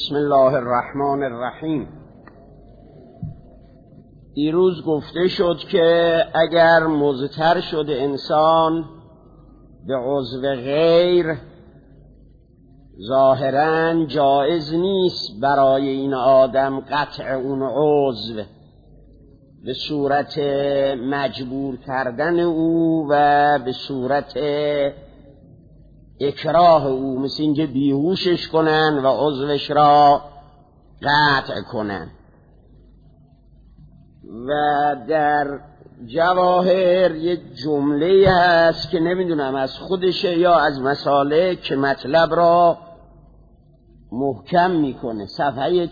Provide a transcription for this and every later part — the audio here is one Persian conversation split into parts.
بسم الله الرحمن الرحیم. دیروز گفته شد که اگر مضطر شده انسان به عضو غیر، ظاهراً جایز نیست برای این آدم قطع اون عضو به صورت مجبور کردن او و به صورت اکراه او، مثل اینکه بیهوشش کنن و عضوش را قطع کنن. و در جواهر یک جمله هست که نمیدونم از خودشه یا از مسالک که مطلب را محکم میکنه. صفحه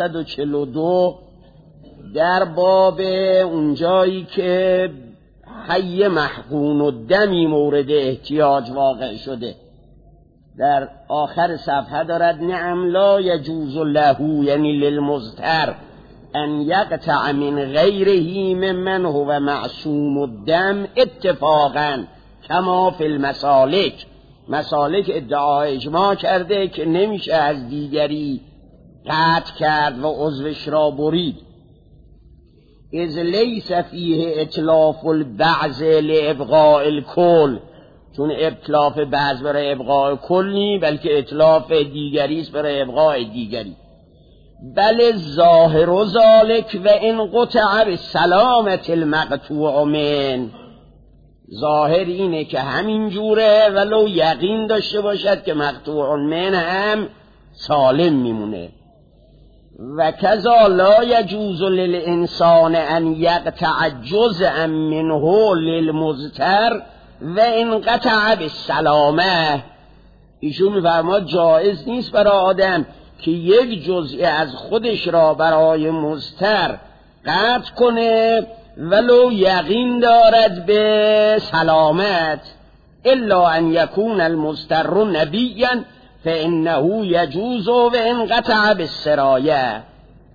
442 در باب اونجایی که حی محقون و دمی مورد احتیاج واقع شده، در آخر صفحه دارد نعم لا یجوز له، یعنی للمضطر، ان یقطع من غیره ممن هو معصوم الدم اتفاقا کما فی المسالک. مسالک ادعای اجماع کرده که نمیشه از دیگری قطع کرد و عضوش را برید، اذ لیس فیه اتلاف البعض لابقاء الکل، چون اتلاف بعض برای ابقاء کل نی، بلکه اتلاف دیگری است برای ابقاء دیگری. بل ظاهر ذالک و ان قطع بسلامت المقطوع من، ظاهر اینه که همین جوره ولو یقین داشته باشد که مقطوع من هم سالم میمونه. و کذا لا یجوز للانسان ان یقطع جزءا منه للمضطر و ان قطع بالسلامه. ایشون می‌فرماد جایز نیست برای آدم که یک جزئی از خودش را برای مضطر قطع کنه ولو یقین دارد به سلامت، الا ان یکون المضطر نبیا فانه یجوز و ان قطع بالسرایه.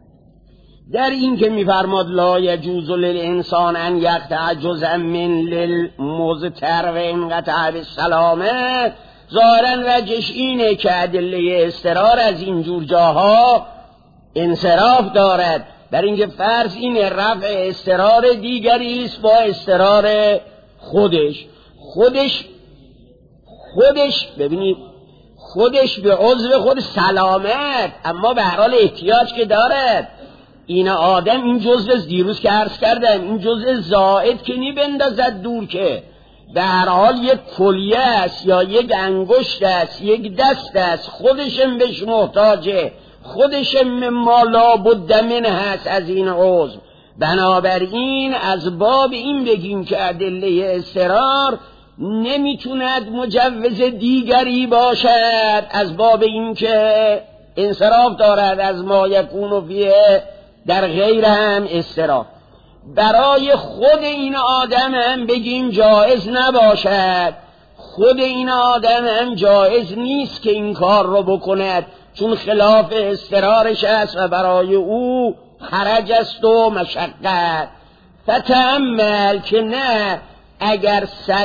در این که می‌فرماد لا یجوز للانسان ان یقطع جزءا من للمضطر و ان قطع بالسلامه، ظاهراً وجهش اینه که ادله اضطرار از این جور جاها انصراف دارد، در اینکه فرض اینه رفع اضطرار دیگری است با اضطرار خودش ببینید خودش به عضو خود سلامت، اما به هر حال احتیاج که دارد. این آدم این جزء دیروز که عرض کردم، این جزء زائد که نی بندازد دور، که به هر حال یک کلیه است یا یک انگشت است، یک دست است، خودشم بهش محتاجه، خودشم ما لابد منه هست از این عضو. بنابراین از باب این بگیم که ادله اضطرار نمیتوند مجوز دیگری باشد، از باب این که انصراف دارد از ما یکون فیه در غیر هم اضطرار. برای خود این آدم هم بگیم جایز نباشد، خود این آدم هم جایز نیست که این کار رو بکند، چون خلاف اضطرارش است و برای او حرج است و مشقت. فتأمل که نه اگر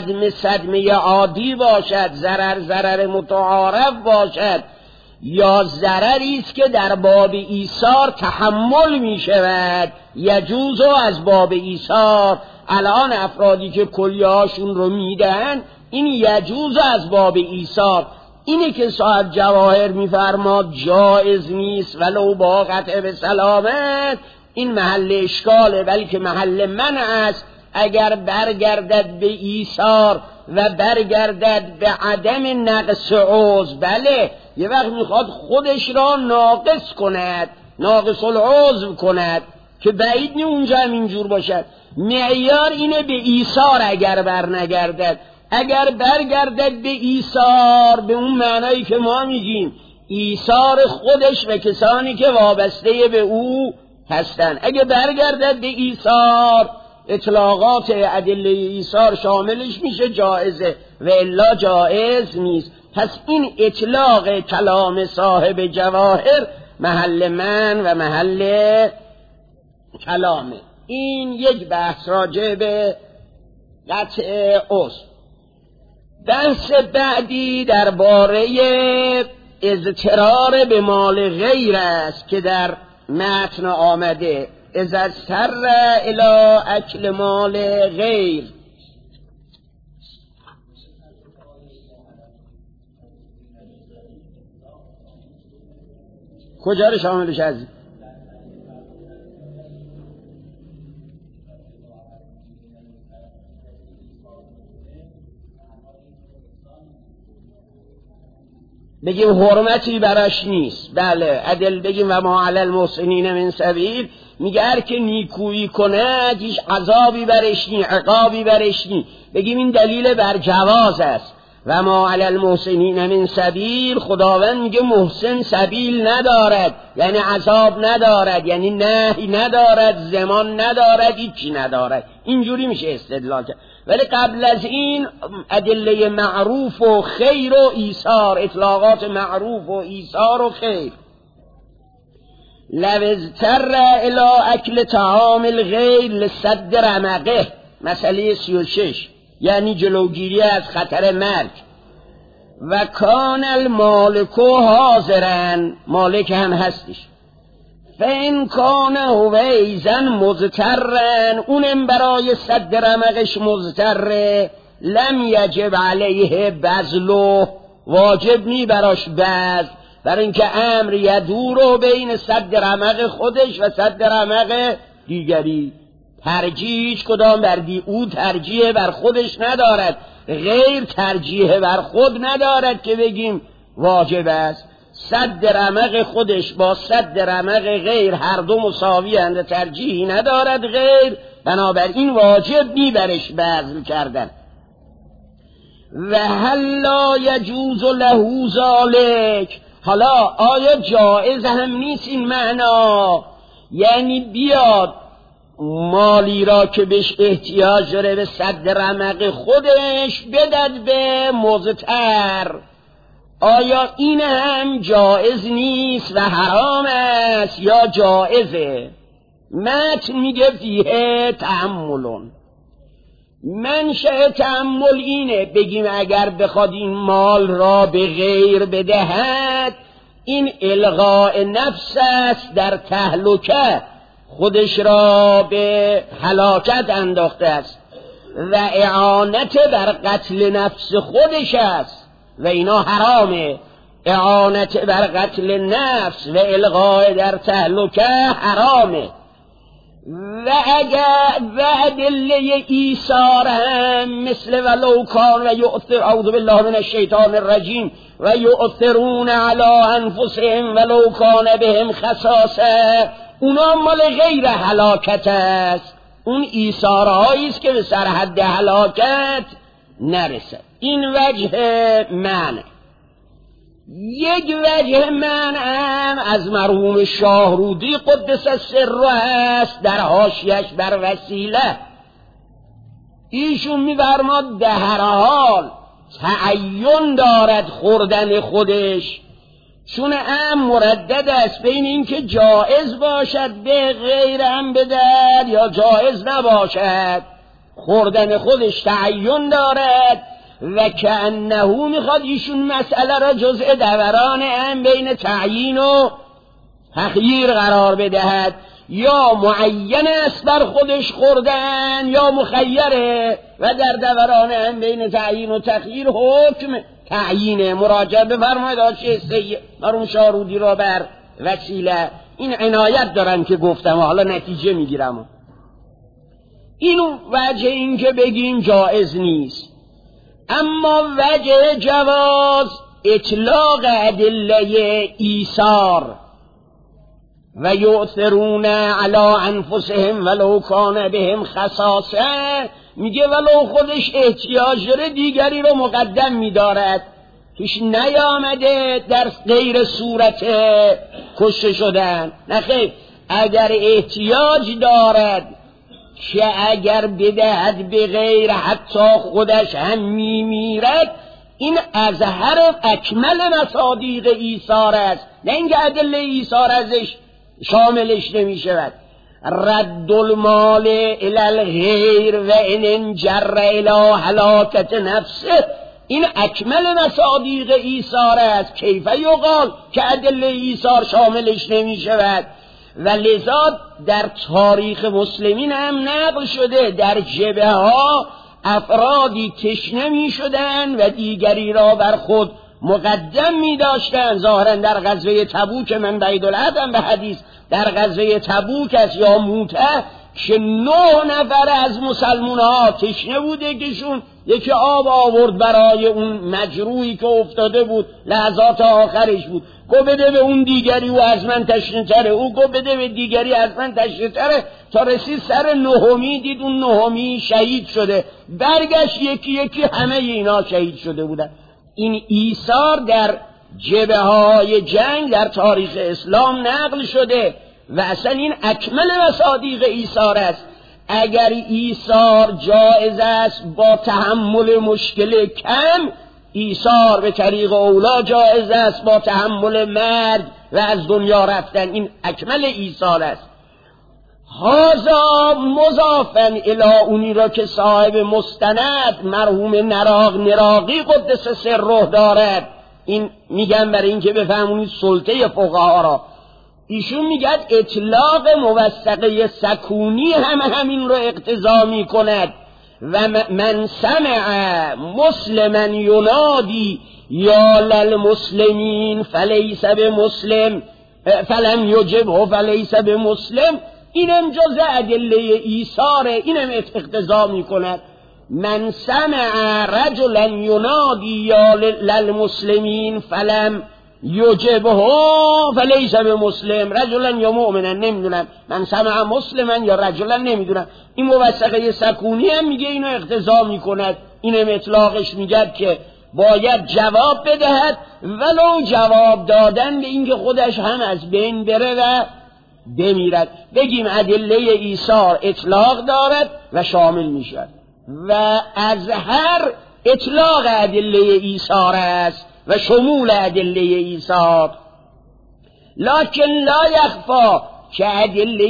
صدمه عادی باشد، ضرر متعارف باشد، یا ضرری است که در باب ایثار تحمل می شود، یجوز از باب ایثار. الان افرادی که کلیه‌هاشون رو میدن، این یجوز از باب ایثار. اینه که صاحب جواهر میفرماد جایز نیست ولو با قطع به سلامت. این محل اشکاله، بلکه محل منع است. اگر برگردد به ایثار و برگردد به عدم نقص عضو، بله یه وقت میخواد خودش را ناقص کند، ناقص العضو کند، که بعید نی اونجا هم اینجور باشد. معیار اینه به ایثار اگر برنگردد. اگر برگردد به ایثار به اون معنایی که ما میگیم، ایثار خودش و کسانی که وابسته به او هستند، اگر برگردد به ایثار، اطلاقات ادله ایثار شاملش میشه، جائزه، و الا جائز نیست. پس این اطلاق کلام صاحب جواهر محل من و محل کلامه. این یک بحث راجع به قطع عضو. بحث بعدی درباره اضطرار به مال غیر است که در متن آمده، اذا اضطر الی اکل مال غیر. کجا رو شاملش عزیز؟ بگیم حرمتی براش نیست. بله عدل بگیم و ما علی المحسنین من سبیل، میگه هر که نیکویی کنه هیچ عذابی برش نی، عقابی برش نی. بگیم این دلیل بر جواز است. و ما علی المحسنین من سبیل، خداوند میگه محسن سبیل ندارد، یعنی عذاب ندارد، یعنی نهی ندارد، زمان ندارد، هیچی ندارد. اینجوری میشه استدلال کرد. ولی قبل از این ادله معروف و خیر و ایثار، اطلاقات معروف و ایثار و خیر. لو اضطر الی اکل طعام الغیر لسد رمقه، مسئله 36، یعنی جلوگیری از خطر مرگ. و کان المالک حاضرا، مالک هم هستش. فین کان هویزا مضطرا، اونم برای سد رمقش مضطره، لم یجب علیه بذله، واجب نی براش بذل، برای اینکه امر یدور بین سد رمق خودش و سد رمق دیگری. ترجیح کدام بردی؟ او ترجیح بر خودش ندارد، غیر ترجیح بر خود ندارد که بگیم واجب است. سد رمق خودش با سد رمق غیر هر دو مساوی اند، ترجیحی ندارد غیر، بنابراین واجب نی برش بذل کردن. و هل لا یجوز له ذلک، حالا آیا جایز هم نیست این معنا؟ یعنی بیاد مالی را که بهش احتیاج داره به سد رمق خودش بدد به مضطر، آیا این هم جایز نیست و حرام است یا جایزه؟ متن میگه فیه تأملون. منشأ تأمل اینه، بگیم اگر بخواد این مال را به غیر بدهد، این الغاء نفس است در تهلکه، خودش را به هلاکت انداخته است و اعانت بر قتل نفس خودش است و اینا حرامه. اعانت بر قتل نفس و الغاء در تهلکه حرامه. و اگر و ادله ایثار هم مثل ولو کان و یؤثر، اعوذ بالله من الشیطان الرجیم، و یؤثرون علی انفسهم ولو کان بهم خصاصه، اونا مال غیر هلاکت است. اون ایثارهایی است که به سرحد هلاکت نرسد. این وجه معنی. یک وجه معنی از مرحوم شاهرودی قدس سره است در حاشیه‌اش بر وسیله. ایشون می‌فرماد در هر حال تعین دارد خوردن خودش، چون مردد است بین این که جایز باشد به غیر هم بدهد یا جایز نباشد. خوردن خودش تعین دارد و کأنه میخواد ایشون مسئله را جزء دوران هم بین تعیین و تخییر قرار بدهد، یا معین است بر خودش خوردن یا مخیره، و در دوران هم بین تعیین و تخییر حکم تعیینه. مراجعه بفرمایید حاشیه سید مرحوم شاهرودی را بر وسیله. این عنایت دارم که گفتم و حالا نتیجه میگیرم. اینو وجه این که بگیم جایز نیست. اما وجه جواز اطلاق ادله ایثار و یؤثرون علی انفسهم ولو کان بهم خصاصه، میگه ولو خودش احتیاج داره دیگری رو مقدم میدارد. توش نیامده در غیر صورت کشته شدن، نخیر، اگر احتیاج دارد که اگر بدهد به غیر حتی خودش هم میمیرد، این اظهر اکمل مصادیق ایثار است، نه اینکه ادله ایثار ازش شاملش نمی شود. رد المال الی الغیر و ان انجر الی هلاکت نفسه این اکمل مصادیق ایثار است. کیف یقال که ادله ایثار شاملش نمی شود. و لذا در تاریخ مسلمین هم نقل شده در جبهه ها افرادی تشنه می شدن و دیگری را بر خود مقدم می داشتن. ظاهرا در غزوه تبوک، من بعید العهدم به حدیث، در غزوه تبوک است یا موته که 9 نفر از مسلمان ها تشنه بوده کهشون یکی آب آورد برای اون مجروحی که افتاده بود، لحظات آخرش بود، گو بده به اون دیگری و از من تشنه تره، او گو بده به دیگری از من تشنه تره، تا رسید سر 9می دید اون 9می شهید شده. برگشت یکی یکی همه اینا شهید شده بودن. این ایثار در جبهه های جنگ در تاریخ اسلام نقل شده و اصلا این اکمل مصادیق ایثار است. اگر ایثار جایز است با تحمل مشکل کم، ایثار به طریق اولا جایز است با تحمل مرگ و از دنیا رفتن. این اکمل ایثار است. هذا مضافن الی اونی را که صاحب مستند مرحوم نراقی قدس سره دارد. این میگم برای اینکه بفهمونید سلطه فقها را. ایشون میگد اطلاق موثقه سکونی همین رو اقتضا میکند. و من سمع مسلما ینادی یا للمسلمین فلیس بمسلم فلم یجبه فلیس بمسلم، اینم جز ادله ایثاره، اینم اقتضا میکند. من سمع رجلا ینادی یا للمسلمین فلم یجبه فلیس بمسلم، رجلا یا مؤمنا، نمیدونم من سمع مسلما یا رجلا نمیدونم. این موثقه سکونی هم میگه اینو اقتضا میکند. اینم اطلاقش میگه که باید جواب بدهد، ولو جواب دادن به اینکه خودش هم از بین بره و بمیرد. بگیم ادله ایثار اطلاق دارد و شامل میشد و از هر اطلاق ادله ایثار است و شمول ادله ایثار. لکن لا یخفا که ادله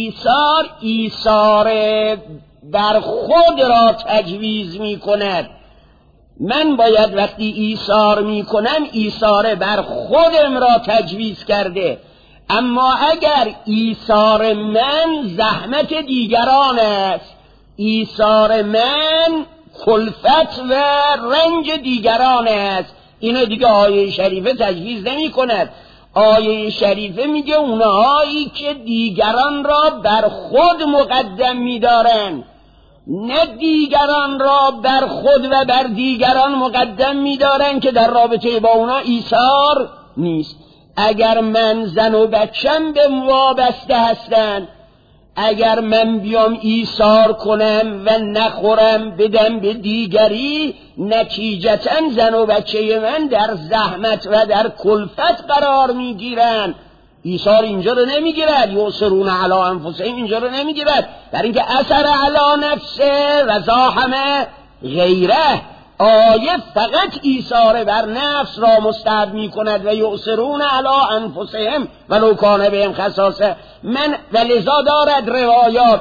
ایثار در خود را تجویز می کند. من باید وقتی ایثار می کنم ایثار بر خودم را تجویز کرده، اما اگر ایثار من زحمت دیگران است، ایثار من کلفت و رنج دیگران است، اینو دیگه آیه شریفه تجویز نمی کند. آیه شریفه میگه اونهایی که دیگران را بر خود مقدم می‌دارند، نه دیگران را بر خود و بر دیگران مقدم می‌دارند که در رابطه با اونا ایثار نیست. اگر من زن و بچم به وابسته هستند، اگر من بیام ایثار کنم و نخورم بدم به دیگری، نتیجتاً زن و بچه من در زحمت و در کلفت قرار میگیرن. ایثار اینجا رو نمیگیرد. یؤثرون علی انفسهم اینجا رو نمیگیرد، در اینکه اثر علی نفسه و زاحم غیره. آیه فقط ایثار بر نفس را مستحب می کند و یؤثرون علی انفسهم ولو کان بهم خصاصه. من ولذا دارد روایات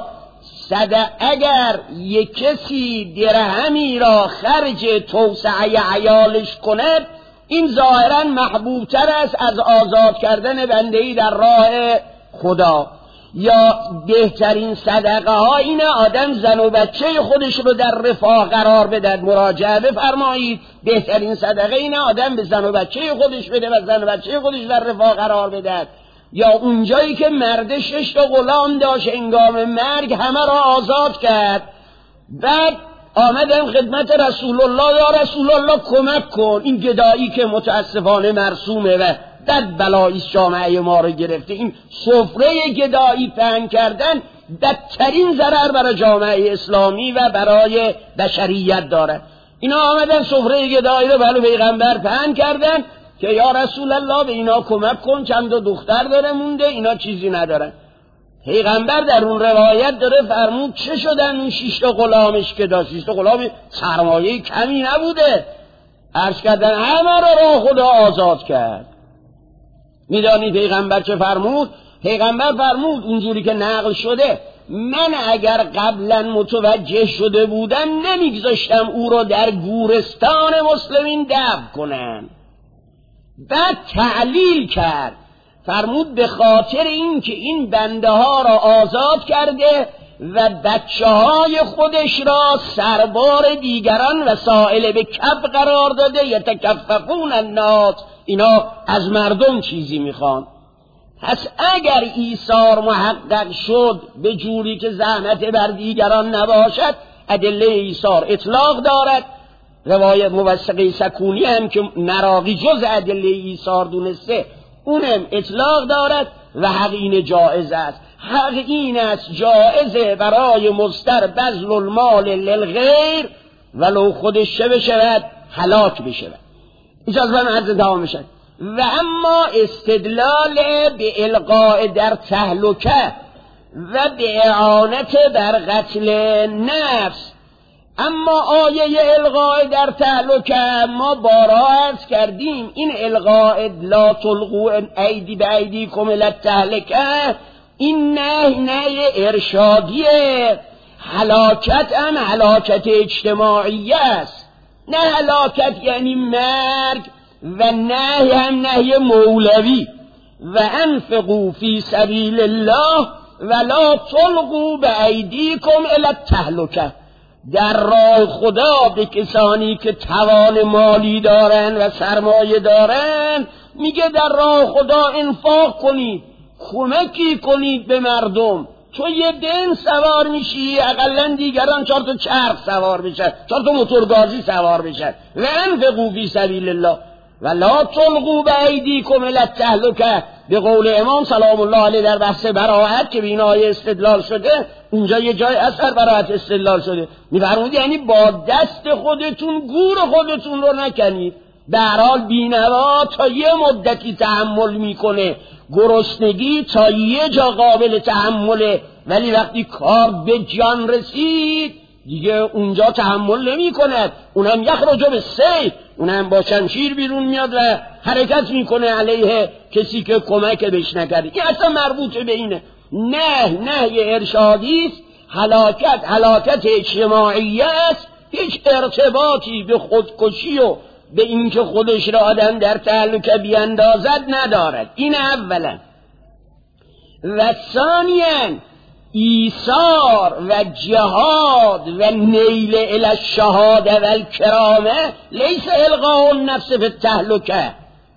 اگر یک کسی درهمی را خرج توسعه عیالش کند، این ظاهرا محبوب تر است از آزاد کردن بنده‌ای در راه خدا. یا بهترین صدقه ها اینه آدم زن و بچه خودش رو در رفاه قرار بدهد. مراجعه بفرمایید، بهترین صدقه اینه آدم به زن و بچه خودش بده و زن و بچه خودش در رفاه قرار بدهد. یا اونجایی که مرد 6 تا غلام داشت انگام مرگ همه را آزاد کرد، بعد آمدم خدمت رسول الله، یا رسول الله کمک کن، این گدایی که متاسفانه مرسومه و دد بلایی جامعه ما رو گرفته، این سفره گدایی پهن کردن بدترین ضرر برای جامعه اسلامی و برای بشریت داره. اینا آمدن سفره گدایی رو برای پیغمبر پهن کردن که یا رسول الله به اینا کمک کن، چند تا دختر داره مونده، اینا چیزی ندارن. پیغمبر در اون روایت داره فرمود چه شدن اون 6 تا غلامش که داشت؟ 6 تا غلام سرمایه کمی نبوده. عرض کردن همه را خدا آزاد کرد. میدانی پیغمبر چه فرمود؟ پیغمبر فرمود اونجوری که نقل شده، من اگر قبلا متوجه شده بودم نمیگذاشتم او را در گورستان مسلمین دفن کنن. بعد تعلیل کرد، فرمود به خاطر این که این بنده ها را آزاد کرده و بچه های خودش را سربار دیگران و سائل به کف قرار داده، یتکففون الناس، اینا از مردم چیزی میخوان. پس اگر ایثار محقق شد به جوری که زحمت بر دیگران نباشد، ادله ایثار اطلاق دارد. روایت موثقه سکونی هم که مراغی جز ادله ایثار دونسته اونم اطلاق دارد و حق این جائز است. حق این است جائزه برای مضطر بذل المال للغیر ولو خودش چه بشود؟ هلاک بشود. اجازه من عرض دوام بشد. و اما استدلال به القاء در تهلکه و به اعانت بر قتل نفس، اما آیه القاء در تهلکه ما بارها عرض کردیم این القاء لا تلقوا ایدی به ایدیکم الی التهلکه این نهی ارشادیه. هلاکت هم هلاکت اجتماعی است، نه هلاکت یعنی مرگ، و نهی هم نهی مولوی. و انفقوا فی سبیل الله ولا تلقوا بایدیکم الی التهلکه، در راه خدا به کسانی که توان مالی دارن و سرمایه دارن میگه در راه خدا انفاق کنید، کمکی کنید به مردم. تو یه بن سوار میشی، اقلا دیگران 4 تا چرخ سوار بشن، 4 تا موتورگازی سوار بشن. و انفقوا فی سبیل الله ولا تلقوا بایدیکم الی التهلکه، به قول امام سلام الله علیه در بحث براءت که بینای استدلال شده، اونجا یه جای اثر براءت استدلال شده، میفرمود یعنی با دست خودتون گور خودتون رو نکنید. به هر حال بینوا تا یه مدتی تحمل میکنه، گرسنگی تا یه جا قابل تحمله، ولی وقتی کار به جان رسید دیگه اونجا تحمل نمی کند. اونم یخرج بالسیف، اونم با شمشیر بیرون میاد و حرکت میکنه علیه کسی که کمک بهش نکرده. این اصلا مربوط به اینه. نهی ارشادی است، هلاکت اجتماعی است، هیچ ارتباطی به خودکشی و به اینکه خودش را آدم در تهلکه بیاندازد ندارد. این اولا. و ثانیاً ایثار و جهاد و نیل الی الشهاده و الکرامه لیس القاء النفس فی التهلکه.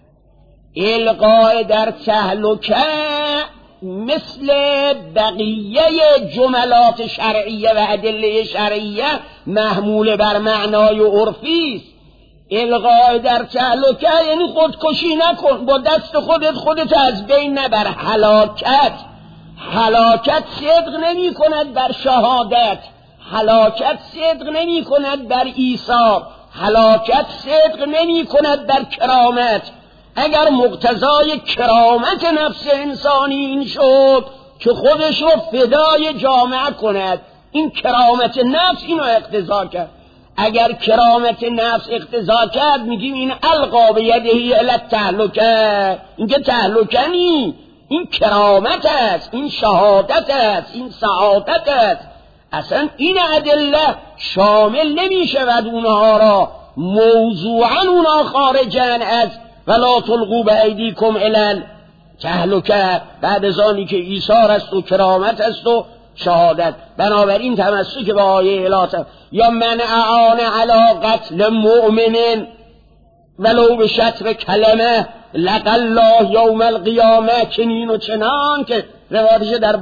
القاء در تهلکه مثل بقیه جملات شرعیه و ادله شرعیه محمول بر معنای عرفی است. القاء در تهلکه یعنی خودکشی نکن، با دست خودت از بین نبر. هلاکت صدق نمی کند بر شهادت، هلاکت صدق نمی کند بر ایثار، هلاکت صدق نمی کند بر کرامت. اگر مقتضای کرامت نفس انسانی این شد که خودش رو فدای جامعه کند، این کرامت نفس اینو اقتضا کرد. اگر کرامت نفس اقتضا کرد میگیم این القا بیدهی الی التهلکه، این که تهلکه نی، این کرامت است، این شهادت است، این سعادت است. اصلا این ادله شامل نمی شود اونها را، موضوعا اونها خارجن از ولا تلقوا بایدیکم الی التهلکه، بعد از آنی که ایثار است و کرامت است و شهادت. بنابراین تمسک به آیه الهی یا من اعان علی قتل مؤمن ولو به شطر کلمه لقى الله یوم القیامه، چنین و چنان که روایتش در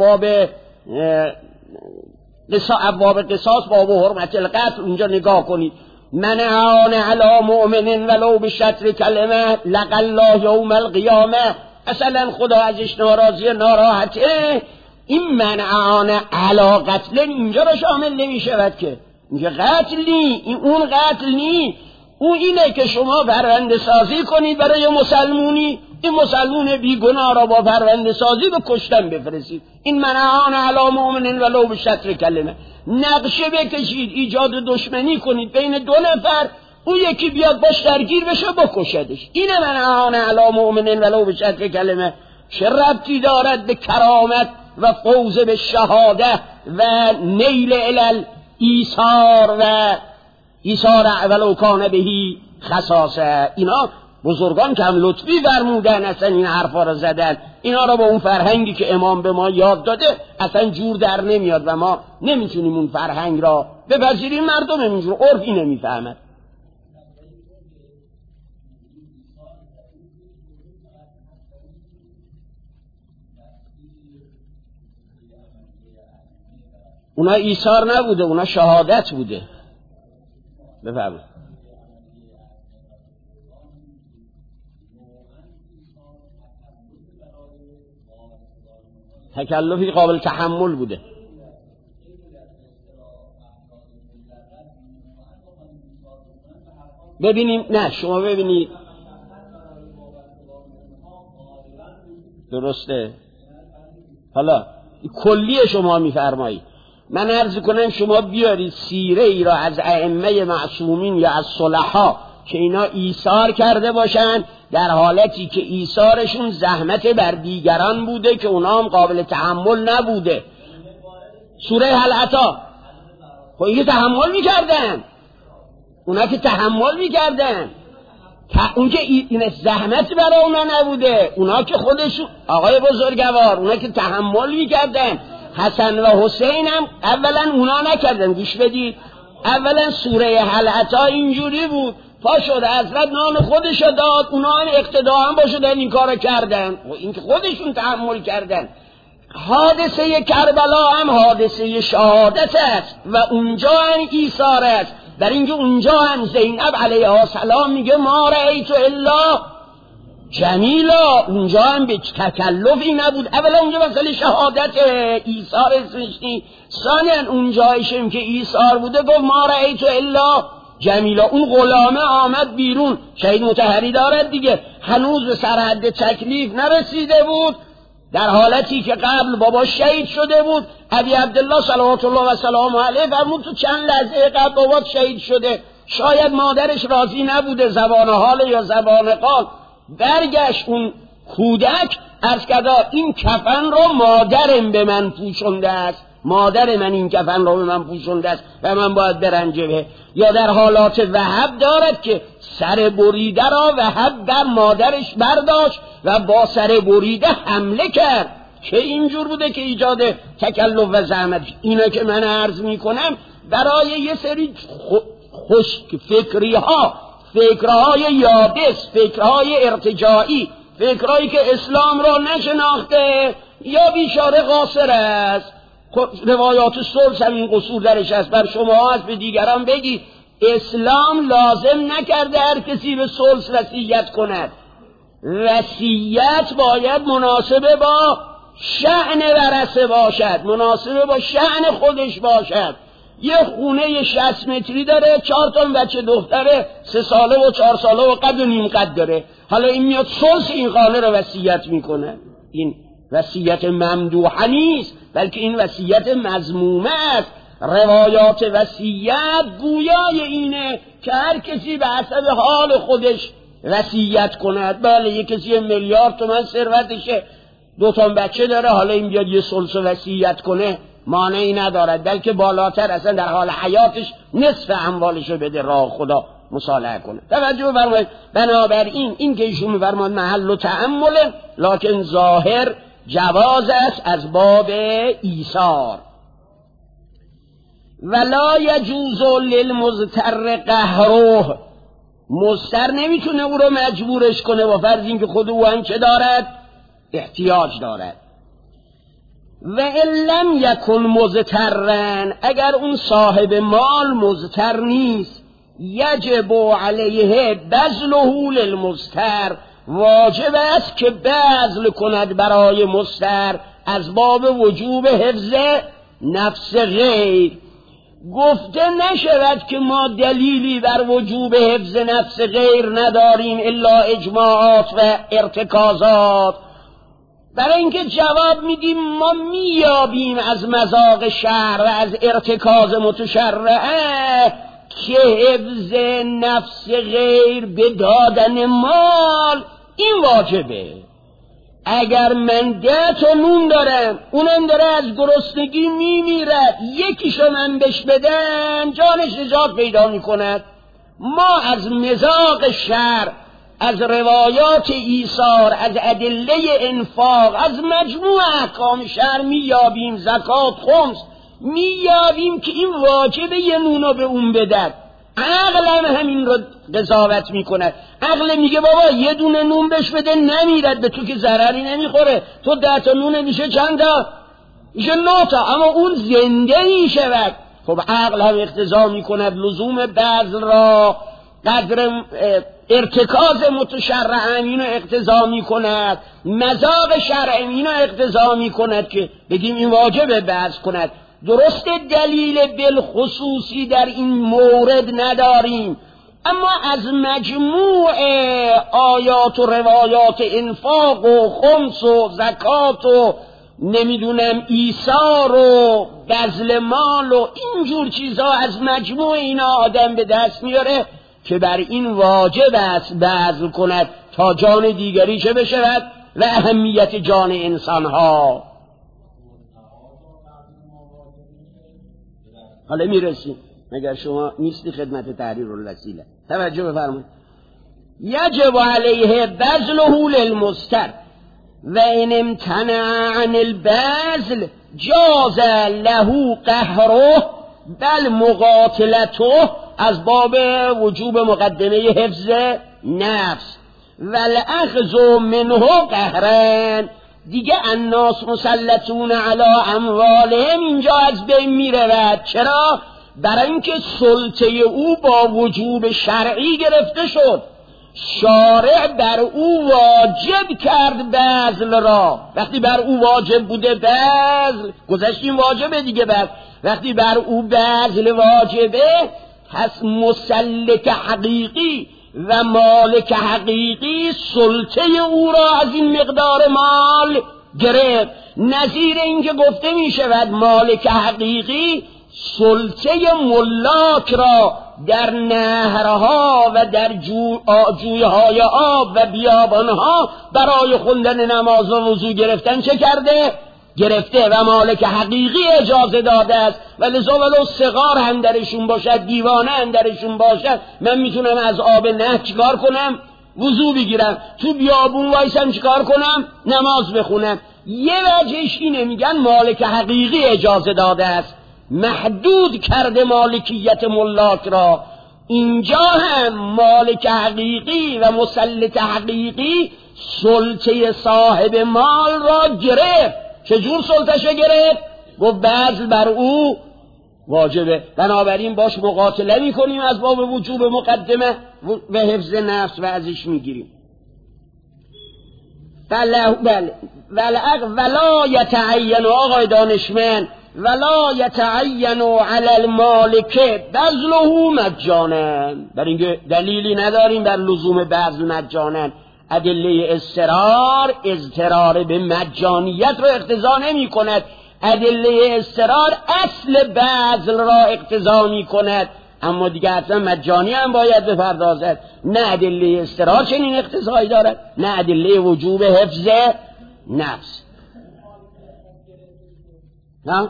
ابواب قصاص، باب حرمت القتل، اونجا نگاه کنید. من اعان علی مؤمن ولو به شطر کلمه لقى الله یوم القیامه، اصلا خدا ازش ناراحته. این من اعان علی قتل اینجا را شامل نمی شود که اینجا قتل نی، این اون قتل نی. اون اینه که شما پرونده سازی کنید برای مسلمونی، این مسلمون بیگناه را با پرونده سازی به کشتن بفرستید. این من اعان علی مؤمن ولو به شطر کلمه. نقشه بکشید، ایجاد دشمنی کنید بین دو نفر، اون یکی بیاد باش درگیر بشه بکشدش. این من اعان علی مؤمن ولو به شطر کلمه. چه ربطی دارد به کرامت و فوز به شهاده و نیل الال ایثار و ایثار ولو کان بهی خصاصه. اینا بزرگان که هم لطفی فرمودن اصلا این حرفا رو زدن. اینا رو با اون فرهنگی که امام به ما یاد داده اصلا جور در نمیاد و ما نمیتونیم اون فرهنگ را بپذیریم. مردم اینجور عرفی نمیفهمد. اونا ایثار نبوده، اونا شهادت بوده. بفرمایید. تکلفی قابل تحمل بوده. ببینیم، نه شما ببینید درسته. حالا کلی شما میفرمایید. من عرض کنم شما بیارید سیره ای را از ائمه معصومین یا از صلحا که اینا ایثار کرده باشن، در حالتی که ایثارشون زحمت بر دیگران بوده که اونا هم قابل تحمل نبوده. سوره هل اتی، خب اینکه تحمل میکردن، اونا که تحمل میکردن، اون که این زحمت برای اونا نبوده، اونا که خودشون آقای بزرگوار اونا که تحمل میکردن. حسن و حسین هم اولا اونا نکردن. گوش بدید، اولا سوره هل اتی اینجوری بود، پا شد حضرت نان خودش داد، اونا هم اقتدا هم باشدن این کار کردن. این که خودشون تحمل کردن. حادثه کربلا هم حادثه شهادت است و اونجا هم ایثار است. در اینجا اونجا هم زینب علیها السلام میگه ما رأیت الا جمیلا، اونجا هم به تکلفی نبود. اولا اونجا مثلا شهادت ایثار اسمش نیست، ثانیا اونجایشم که ایثار بوده گفت ما رأیت الا جمیلا. اون غلامه آمد بیرون، شهید مطهری دارد دیگه، هنوز به سرحد تکلیف نرسیده بود، در حالتی که قبل بابا شهید شده بود. ابی عبدالله صلوات الله و سلام علیه فرمود تو چند لحظه قبل بابا شهید شده. شاید مادرش راضی نبوده، زبان حال یا زبان قال. برگشت اون کودک عرض کرد این کفن رو مادرم به من پوشونده است، مادر من این کفن رو به من پوشونده است و من باید برنجه. یا در حالات وهب دارد که سر بریده را وهب در مادرش برداشت و با سر بریده حمله کرد که اینجور بوده که ایجاد تکلف و زحمت. اینا که من عرض می کنم برای یه سری خشک فکرهای یابس، فکرهای ارتجاعی، فکرهایی که اسلام را نشناخته یا بیچاره قاصر است. روایات صلح هم این قصور درش است. بر شما هست به دیگران بگید اسلام لازم نکرده هر کسی به صلح وصیت کند. وصیت باید مناسبه با شأن ورثه باشد، مناسبه با شأن خودش باشد. یه خونه 60 متری داره، 4 تا بچه دختره 3 ساله و 4 ساله و قد و نیم قد داره. حالا این میاد ثلث این خانه رو وصیت میکنه. این وصیت ممدوحه نیست، بلکه این وصیت مذمومه است. روایات وصیت گویای اینه که هر کسی به حسب حال خودش وصیت کند. بله یک کسی 1 میلیارد تومان ثروتشه، 2 تا بچه داره، حالا این بیاد یه ثلث وصیت کنه مانعی ندارد، بلکه بالاتر اصلا در حال حیاتش نصف اموالشو بده راه خدا مصالحه کنه. توجه فرمایید. بنابراین این که ایشون می‌فرماد محل و تأمل، لکن ظاهر جواز است از باب ایثار. ولا یجوز للمضطر قهره، مضطر نمیتونه او رو مجبورش کنه با فرض اینکه خود او هم چه دارد؟ احتیاج دارد. و ان لم یکن مضطرن، اگر اون صاحب مال مضطر نیست، یجب علیه بذله للمضطر، واجب است که بذل کند برای مضطر از باب وجوب حفظ نفس غیر. گفته نشود که ما دلیلی بر وجوب حفظ نفس غیر نداریم الا اجماعات و ارتکازات. برای اینکه جواب میدیم ما میابیم از مذاق شرع و از ارتکاز متشرعه که حفظ نفس غیر به دادن مال این واجبه. اگر من 10 تا نون دارم، اونم داره از گرسنگی میمیرد، یکیشو من بهش بدم جانش نجات پیدا میکند. ما از مذاق شرع، از روایات ایثار، از ادله انفاق، از مجموع احکام شرع مییابیم، زکات، خمس، مییابیم که این واجبه یه نونو به اون بدد. عقلم همین رو قضاوت میکند. عقل میگه بابا یه دونه نون بهش بده نمیرد، به تو که ضرری نمیخوره، تو 10 تا نون میشه چند تا؟ میشه 9 تا، اما اون زنده میشود. خب عقل هم اقتضا میکند لزوم بذل را، قدر ارتکاز متشرع اینو اقتضا میکند، مذاق شرع اینو اقتضا میکند که بگیم این واجب بذل کند. درست دلیل بالخصوصی در این مورد نداریم، اما از مجموع آیات و روایات انفاق و خمس و زکات و نمیدونم ایثار و بذل مال و اینجور چیزا، از مجموع اینا آدم به دست میاره که بر این واجب است بذل کند تا جان دیگری چه بشود و اهمیت جان انسان ها. حالا میرسیم، مگر شما نیستی خدمت تحریر الوسیله؟ توجه بفرمایید. یجب علیه بذله للمضطر و ان امتنع عن البذل جاز له قهره بل مقاتلته، از باب وجوب مقدمه حفظ نفس. والاخذ منه قهرن، دیگه الناس مسلطون علی اموالهم اینجا از بین میرود. چرا؟ برای اینکه سلطه او با وجوب شرعی گرفته شد. شارع بر او واجب کرد بذل را. وقتی بر او واجب بوده بذل، گذشتیم واجبه دیگه بذل، وقتی بر او بذل واجبه، پس مسلط حقیقی و مالک حقیقی سلطه او را از این مقدار مال گرفت. نظیر اینکه گفته می شود مالک حقیقی سلطه ملاک را در نهرها و در جویهای آب و بیابانها برای خوندن نماز و وضو گرفتن چه کرده؟ گرفته و مالک حقیقی اجازه داده است. و لذا ولو صغار هم درشون باشد، دیوانه هم درشون باشد، من میتونم از آب نهر چیکار کنم؟ وضو بگیرم. تو بیابون وایسم چیکار کنم؟ نماز بخونم. یه وجهش اینه، میگن مالک حقیقی اجازه داده است، محدود کرده مالکیت ملاک را. اینجا هم مالک حقیقی و مسلط حقیقی سلطه صاحب مال را گرفت. چجور سلطه‌شو گرفت؟ گفت بذل بر او واجبه، بنابراین باش مقاتله میکنیم از باب وجوب مقدمه و حفظ نفس و ازش میگیریم. ولا یتعین، آقای دانشمند، ولا یتعین علی المالک بذله مجانا، بر اینکه دلیلی نداریم بر لزوم بذل مجانا. ادله اضطرار به مجانیت را اقتضا نمی کند. ادله اضطرار اصل بذل را اقتضا می کند، اما دیگه اصلا مجانی هم باید بپردازد. نه ادله اضطرار چنین اقتضایی دارد، نه ادله وجوب حفظ نفس. نه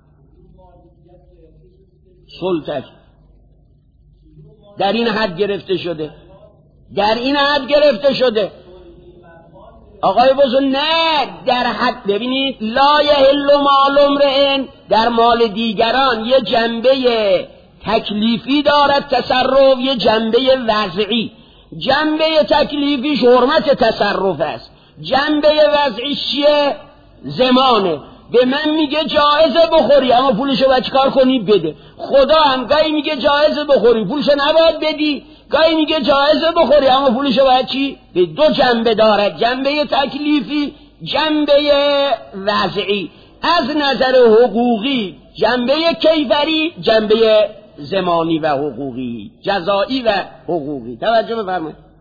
سلطه در این حد گرفته شده، در این حد گرفته شده. آقای بزرگ نه در حد، ببینید لا یحل مال امرئ، در مال دیگران یه جنبه تکلیفی دارد تصرف، یه جنبه وضعی. جنبه تکلیفیش حرمت تصرف است، جنبه وضعیش چیه؟ زمانه. به من میگه جایزه بخوری اما پولشو باید چیکار کنی؟ بده. خدا هم گاهی میگه جایزه بخوری پولشو نباید بدی، گاهی میگه جایزه بخوری اما پولشو باید چی؟ به دو جنبه دارد، جنبه تکلیفی، جنبه وضعی. از نظر حقوقی جنبه کیفری، جنبه زمانی و حقوقی، جزایی و حقوقی. توجه بفرمایید.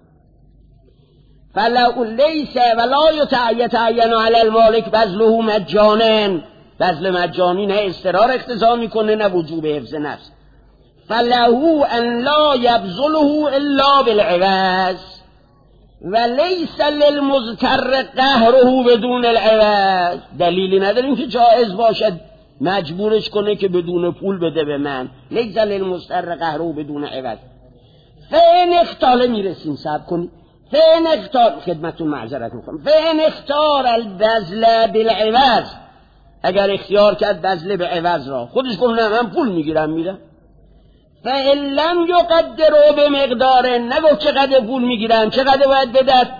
فلا لیس ولا یتعین علی المالک بذله مجانا، بذل مجانی نه اضطرار اقتضا میکنه نه وجوب حفظ نفس. فله ان لا یبذله الا بالعوض، و لیس للمضطر قهره بدون العوض، دلیلی نداریم که جایز باشد مجبورش کنه که بدون پول بده به من. لیس للمضطر قهره بدون عوض. فین اختار، میرسیم صبر کنید، فین اختار، خدمتون معذرت میخوام، فین اختار البذل بالعوض، اگر اختیار کرد بذل به عوض را، خودش گفت نه من پول میگیرم میرم، فإن لم یقدر به مقدار، نگفت چقدر پول میگیرم چقدر باید بدد،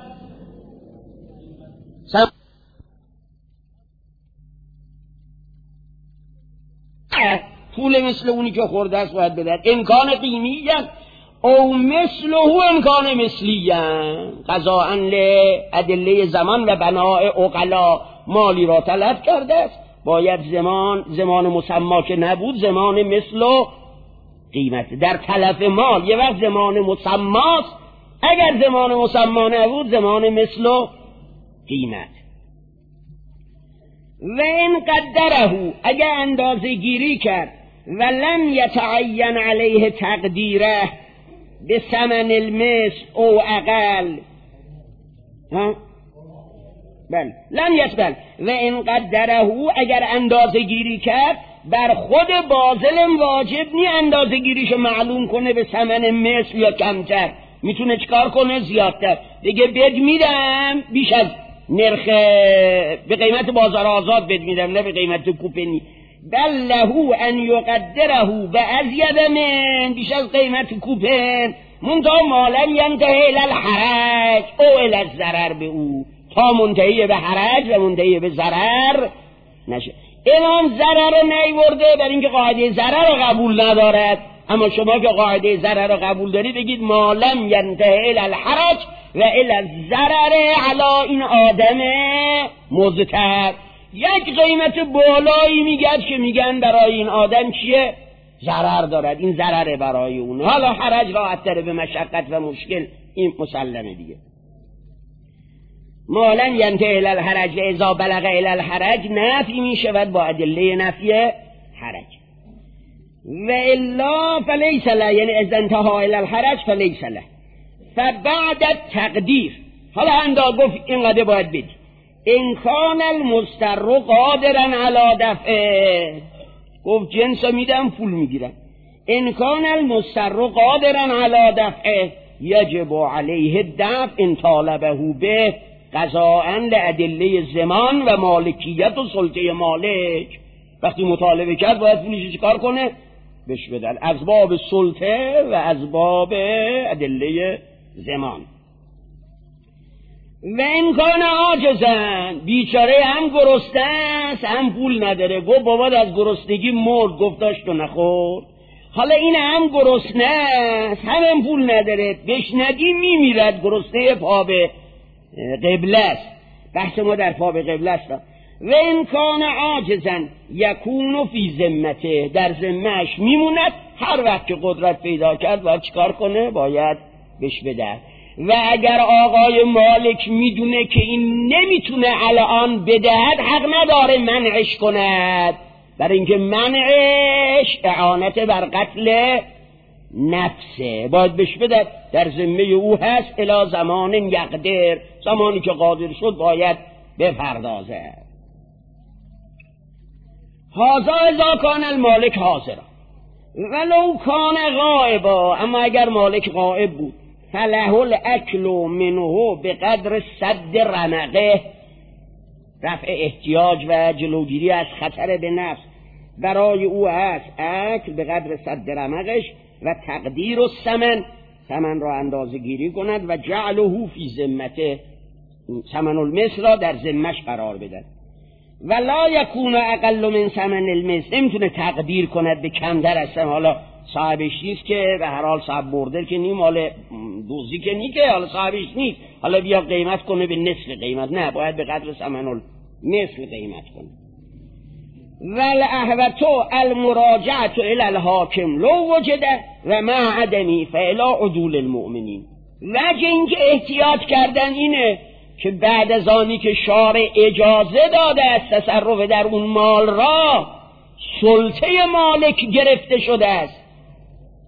پول مثل اونی که خورده است باید بدد، امکان قیمی او مثله امکان مثلی، قضاء لادله زمان و بناء عقلا مالی را طلب کرده است، باید زمان مسما که نبود زمان مثل و قیمت در تلف مال، یه وقت زمان مسماست، اگر زمان مسما نبود زمان مثل و قیمت. و این قدره، اگر اندازه گیری کرد و لم یتعین علیه تقدیره به ثمن المثل او اقل، بله لم یسبل، و این قدره، اگر اندازه گیری کرد بر خود باذل واجب نی اندازه گیریشو معلوم کنه به ثمن مثل یا کمتر، میتونه چکار کنه زیادتر، بگه بد میدم بیش از نرخ به قیمت بازار آزاد بد میدم نه به قیمت کوپنی، بل له ان یقدره به ازید من، بیش از قیمت کوپن، منتها مالم ینتهی الی الحرج او الی الضرر به او، تا منتهی به حرج و منتهی به ضرر نشه. امام ضرر رو نیورده برای اینکه قاعده ضرر رو قبول ندارد، اما شما که قاعده ضرر رو قبول دارید بگید مالم ینتهی الی الحرج و الی الضرر علی این آدم مضطر، یک قیمت بالایی میگد که میگن برای این آدم چیه؟ ضرر دارد، این ضرره برای اون، حالا حرج راحت تره به مشقت و مشکل، این مسلمه دیگه. مالن ینتهی الی الحرج و اذا بلغ الی الحرج نفی می شود با ادله نفی حرج، و الا فلیس له، یعنی اذا انتهى الی الحرج فلیس له. فبعد التقدیر، حالا انداز گفت اینقدر باید بدی، ان کان المضطر قادرا علی دفعه، گفت جنس میدم پول میگیرم، ان کان المضطر قادرا علی دفعه یجب علیه الدفع ان طالبه به قضاء لادله زمان و مالکیت و سلطه مالک، وقتی مطالبه کرد باید پولش چیکار کنه؟ بهش بدن، اسباب سلطه و اسباب ادله زمان. و امکان عاجزن، بیچاره هم گرسنه است هم پول نداره، گفت بابا از گرسنگی مرد، گفت داشت و نخورد، حالا این هم گرسنه است هم پول نداره، بشنگی میمیرد، گرسنه پا به قبله است، بحث ما در پا به قبله است. و امکان عاجزن یکون فی ذمته، در ذمه‌اش میموند، هر وقت که قدرت پیدا کرد باید چیکار کنه؟ باید بهش بده. و اگر آقای مالک میدونه که این نمیتونه الان بدهد، حق نداره منعش کند، برای اینکه منعش اعانت بر قتل نفسه، باید بهش بده، در ذمه او هست، الی زمان یقدر، زمانی که قادر شد باید بپردازه. هذا اذا کان المالک حاضرا ولو کان غائبا، اما اگر مالک غائب بود، فله الاکل منه بقدر سد رمقه، رفع احتیاج و جلوگیری از خطر به نفس برای او هست، اکل به قدر سد رمقش، و تقدیر و ثمن را اندازه گیری کند، و جعله فی ذمته، ثمن المثل را در ذمش قرار بدن، و لا یکون اقل من ثمن المثل، نمیتونه تقدیر کند به کمتر از ثمن، حالا صاحبش نیست که به هر حال صاحب بردر که نیم، مال دوزی که نی که حالا صاحبش نیست، حالا بیا قیمت کنه به نصف قیمت، نه، باید به قدر ثمن المثل قیمت کنه. والاحوط المراجعه الی الحاکم لو وجد و مع عدمی فالی عدول المؤمنین، وجه اینکه احتیاط کردن اینه که بعد از آنی که شارع اجازه داده است تصرف در اون مال را، سلطه مالک گرفته شده است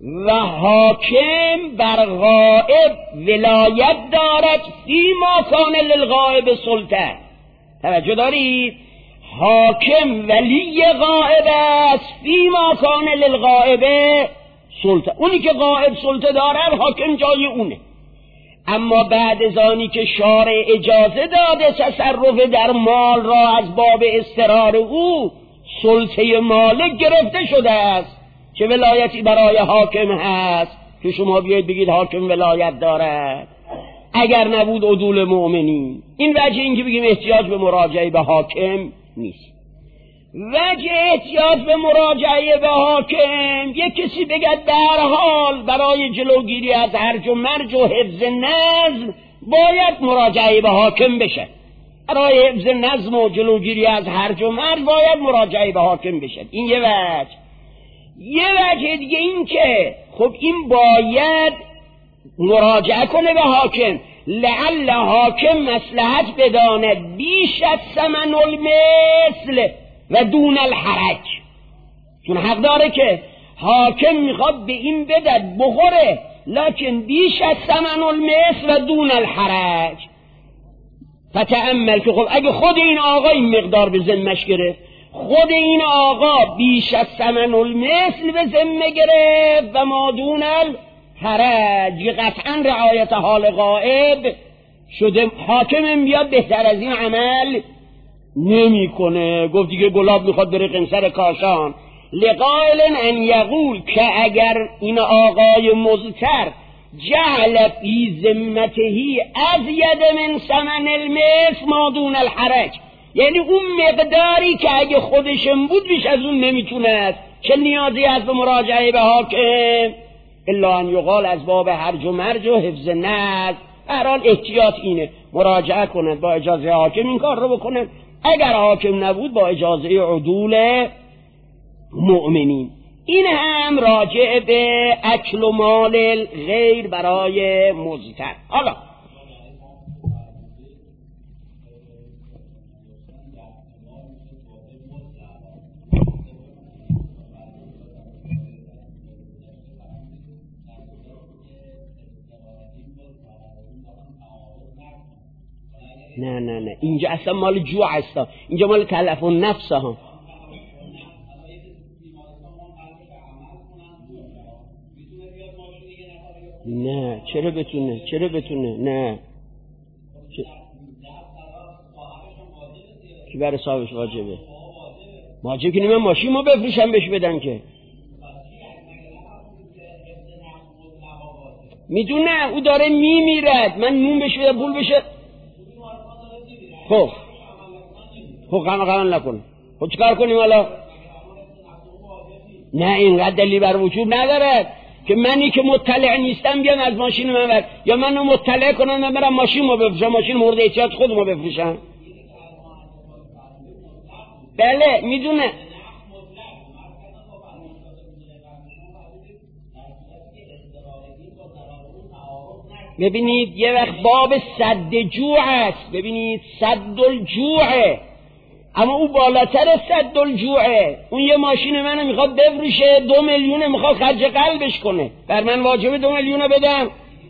و حاکم بر غائب ولایت دارد فیما کان للغائب سلطه. توجه دارید؟ حاکم ولی غائب است فیما کان للغائب سلطه. اونی که غائب سلطه دارد حاکم جای اونه. اما بعد از آنی که شارع اجازه داده تصرف در مال را از باب استقرار او، سلطه مالک گرفته شده است. چه ولایتی برای حاکم هست که شما بیاید بگید حاکم ولایت دارد؟ اگر نبود عدول مؤمنین. این وجه این که بگیم احتیاج به مراجعه به حاکم نیست. وجه احتیاج به مراجعه به حاکم، یک کسی بگد در حال برای جلوگیری از هرج و مرج و حفظ نظم باید مراجعه به حاکم بشه. برای حفظ نظم و جلوگیری از هرج و مرج باید مراجعه به حاکم بشه. این یه وجه. یه وجه دیگه این که خب این باید مراجعه کنه به حاکم، لعل حاکم مصلحت بداند بیش از ثمن المثل و دون الحرج. چون حق داره که حاکم میخواد به این بدد بخوره، لکن بیش از ثمن المثل و دون الحرج. فتأمل که خب اگه خود این آقا این مقدار به ذمش گرفت، خود این آقا بیش از ثمن المثل به ذمه گرفت و ما دون الحرج، قطعا رعایت حال غائب شده. حاکم بیاد بهتر از این عمل نمیکنه. گفت دیگه گلاب میخواد بره قنصر کاشان. لقائل ان یقول که اگر این آقای مضطر جعل فی ذمته ازید من ثمن المثل ما دون الحرج، یعنی اون مقداری که اگه خودشم بود بیش از اون نمیتونه، چه نیازی هست به مراجعه به حاکم؟ الا ان یقال از باب هرج و مرج و حفظ نظم. هر حال احتیاط اینه مراجعه کنند با اجازه حاکم این کار رو بکنند. اگر حاکم نبود با اجازه عدول مؤمنین. این هم راجع به اکل و مال غیر برای مضطر. حالا نه اینجا اصلا مال جوع است، اینجا مال تلف النفس ها. نه چرا بتونه نه که برای صاحبش واجبه. واجب که نیمه ماشین ما بفروشم بهش بدن که میدونه او داره میمیرد، من نون بهش بدم پول بشه. خب قمل نکنه. خب چیکار کنیم حالا؟ نه اینقدر دلیل بر وجود نداره که منی که مطلع نیستم بیام از ماشین من بر، یا منو مطلع کنن من برم ماشین ما بفروشم، ماشین مورد احتیاج خود ما بفروشم. بله میدونه. ببینید یه وقت باب سد جوع است. ببینید سد الجوعه، اما او بالاتر سد الجوعه. اون یه ماشین منو میخواد بفروشه 2 میلیون میخواد خرج قلبش کنه، بر من واجبه 2 میلیون بدم؟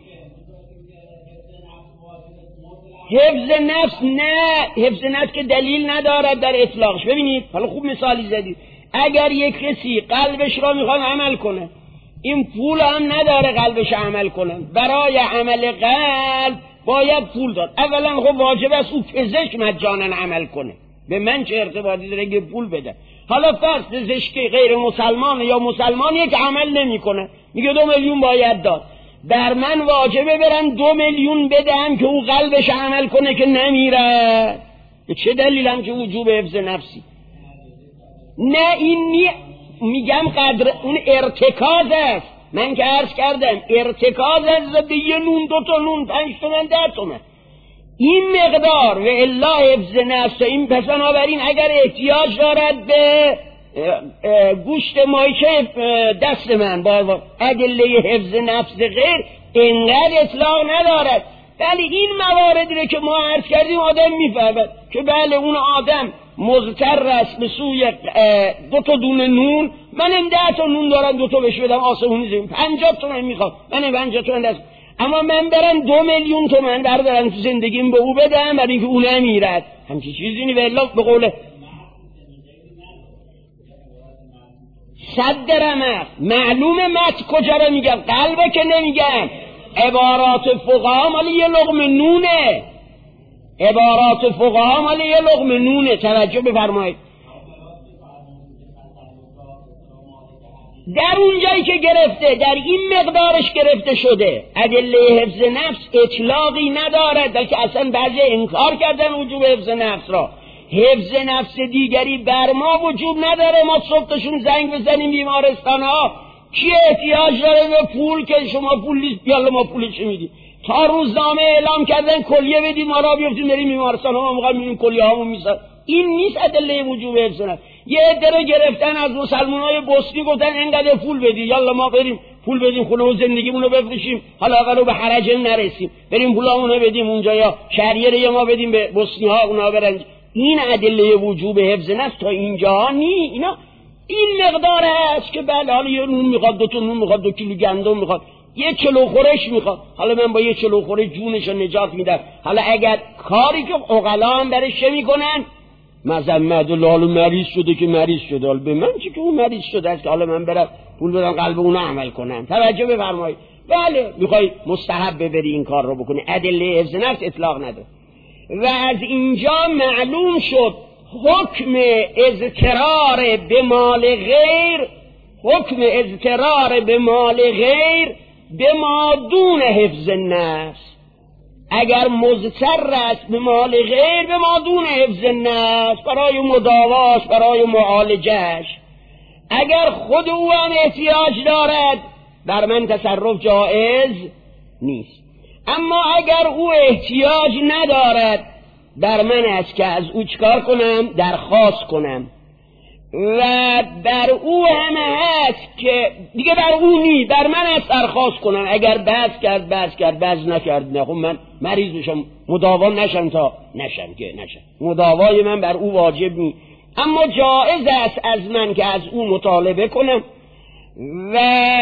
حفظ نفس نه، حفظ نفس که دلیل ندارد در اطلاقش. ببینید حالا خوب مثالی زدید. اگر یک کسی قلبش را میخواد عمل کنه، این پول هم نداره قلبش عمل کنه، برای عمل قلب باید پول داد. اولا خب واجب است او پزشک مجانا عمل کنه، به من چه ارتباطی داره که پول بده؟ حالا فرض پزشکی غیر مسلمان یا مسلمانی که عمل نمیکنه میگه 2 میلیون باید داد، بر من واجبه برم 2 میلیون بدم که او قلبش عمل کنه که نمیره؟ چه دلیلم که وجوب حفظ نفسی؟ نه این میگم قدر اون ارتکاز است. من که عرض کردم ارتکاز است به یه نون 2 تا نون 5 تومن 10 تومن این مقدار و الا حفظ نفس. این پس بنابراین اگر احتیاج دارد به گوشت مایچه دست من با ادله حفظ نفس غیر اینقدر اطلاق ندارد. ولی این مواردی که ما عرض کردیم آدم میفهمد که بله اون آدم مضطر است به سوی 2 دونه نون، منم 10 تا نون دارم 2 تا بهش بدم آسمونی زمین 50 تومن میخواد، من 50 تومن دست، اما من برم 2 میلیون تومن بردارم تو زندگیم به او بدم برای اینکه اون نمیرد، همچین چیزی نی. والله به قول 100 درم معلومه مت کجا رو میگم، قلبه که نمیگم. عبارات فقها مال یه لقمه نونه، عبارات فقها مال یه لقمه نونه. توجه بفرمایید. در اون جایی که گرفته، در این مقدارش گرفته شده، ادله حفظ نفس اطلاقی ندارد، بلکه اصلا بعضی انکار کردن وجوب حفظ نفس را. حفظ نفس دیگری بر ما وجود نداره. ما صبحشون زنگ بزنیم بیمارستان ها کی احتیاج داره به پول که شما پول نیست، یالا ما پولش میدیم. تا روزنامه اعلام کردن کلیه بدید ما را بیفتیم بریم بیمارستان ها، ما موقع میریم کلیه هامون میسن. این نیست ادله وجوب حفظ نفس. یه عده گرفتن از مسلمانای بوسنی گفتن اینقدر پول بدید، یالا ما بریم پول بدیم خونه و زندگیمونو بفروشیم، حالا اقلو به حرج نرسیم، بریم پولامونو بدیم اونجا یا شهریه ما بدیم به بوسنی ها اونا برن. این ادله وجوب حفظ نفس تا اینجا نی. اینا این مقدار است که بله حالا یه نون میخواد، 2 تا نون میخواد، 2 کیلو گندم میخواد، 1 کیلو خورش میخواد، حالا من با 1 کیلو خورش جونشو نجات میدم. حالا اگر کاری که عقلا هم برش چه میکنن مذمت و حالا مریض شده که مریض شده، حالا به من چی که اون مریض شده است که حالا من برم پول بدم قلب اون عمل کنم. توجه بفرمایید. بله میخوای مستحب ببری این کار رو بکنی، ادله حفظ نفس اطلاق نداره. و از اینجا معلوم شد حکم اضطرار به مال غیر، حکم اضطرار به مال غیر به ما دون حفظ نفس. اگر مضطر است به مال غیر به ما دون حفظ نفس، برای مداواش، برای معالجش، اگر خود او هم احتیاج دارد بر من تصرف جائز نیست. اما اگر او احتیاج ندارد بر من است که از او چکار کنم؟ درخواست کنم. و بر او هم هست که دیگه بر او نی، بر من است درخواست کنم. اگر بس کرد بس کرد، بس نکرد نه، خب من مریض بشم مداوا نشم تا نشم که نشم، مداوای من بر او واجب نی. اما جائز است از من که از او مطالبه کنم و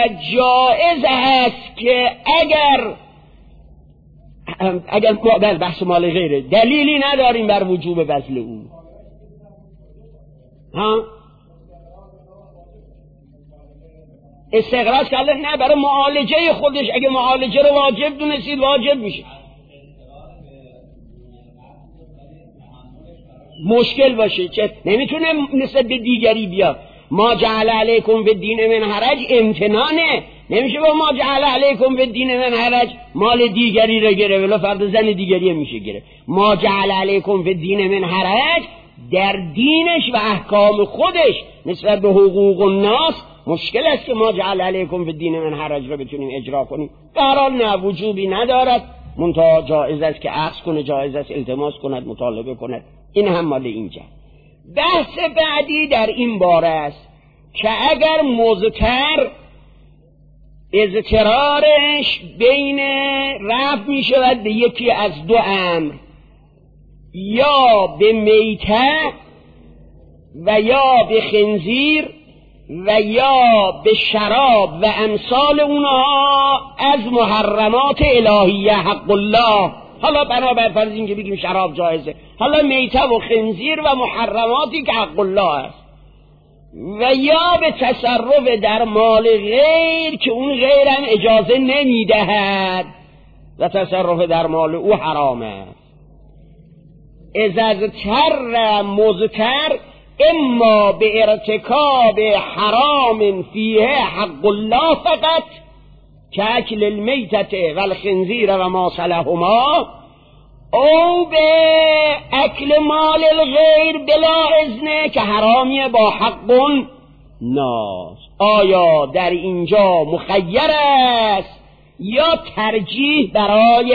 جائز است که اگر ما بحث مال غیره دلیلی نداریم بر وجوب بذل او، ها استقراض کرده نه برای معالجه خودش، اگه معالجه رو واجب دونستید واجب میشه. مشکل باشه چه نمیتونه نسبت به دیگری بیاد. ما جعل علیکم فی الدین من حرج امتنانه، نمیشه با ما جعل علیکم فی الدین من حرج مال دیگری رو گره ولی فرد زن دیگری میشه گره. ما جعل علیکم فی الدین من حرج در دینش و احکام خودش نسبت به حقوق الناس مشکل است که ما جعل علیکم فی الدین من حرج رو بتونیم اجرا کنیم. در حال نه وجوبی ندارد، منتها جایز است که عکس کنه، جایز است التماس کند، مطالبه کند. این هم مال اینجا. بحث بعدی در این باره است که اگر مضطر اضطرارش بین رفع می شود به یکی از 2 امر، یا به میته و یا به خنزیر و یا به شراب و امثال اونها از محرمات الهیه حق الله. حالا بنابر فرض این که بگیم شراب جایزه، حالا میته و خنزیر و محرماتی که حق الله است، و یا به تصرف در مال غیر که اون غیر هم اجازه نمیدهد و تصرف در مال او حرام است. اضطر مضطر اما به ارتکاب حرام فیه حق الله فقط که اکل المیتت و الخنزیر و ما صلحهما، او به اکل مال الغیر بلا اذنه که حرامیه با حق ناس. آیا در اینجا مخیر است یا ترجیح برای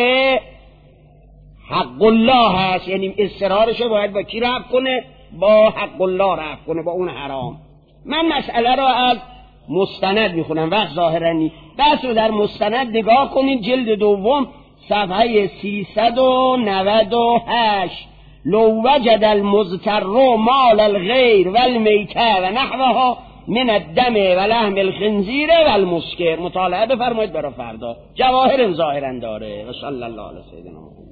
حق الله هست؟ یعنی اصرارشو باید با کی رفع کنه؟ با حق الله رفع کنه، با اون حرام. من مسئله را از مستند میخونم، وقت ظاهرا نیست. بس رو در مستند نگاه کنید، جلد 2 صفحه 398 لو وجد المضطر مال الغیر و المیته و نحوها من الدم و لحم الخنزیر و المسکر. مطالعه بفرمایید برای فردا، جواهر ظاهرا داره. و صلی الله علیه سیدنا محمد.